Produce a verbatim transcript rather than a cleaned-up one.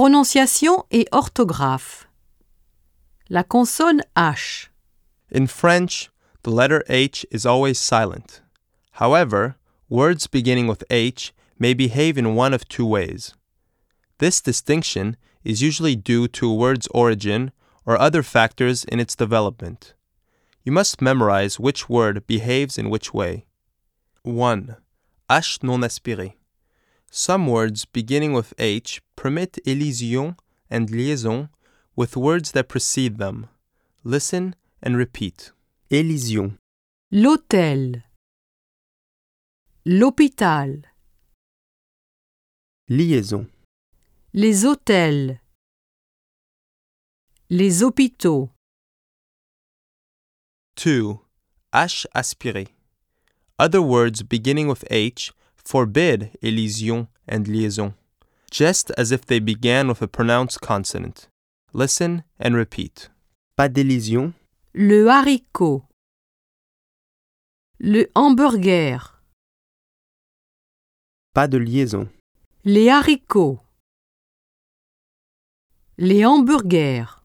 Prononciation et orthographe. La consonne H. In French, the letter H is always silent. However, words beginning with H may behave in one of two ways. This distinction is usually due to a word's origin or other factors in its development. You must memorize which word behaves in which way. one. H non aspiré. Some words beginning with H permit elision and liaison with words that precede them. Listen and repeat. Elision. L'hôtel. L'hôpital. Liaison. Les hôtels. Les hôpitaux. two. H aspiré. Other words beginning with H forbid elision and liaison, just as if they began with a pronounced consonant. Listen and repeat. Pas d'élision. Le haricot. Le hamburger. Pas de liaison. Les haricots. Les hamburgers.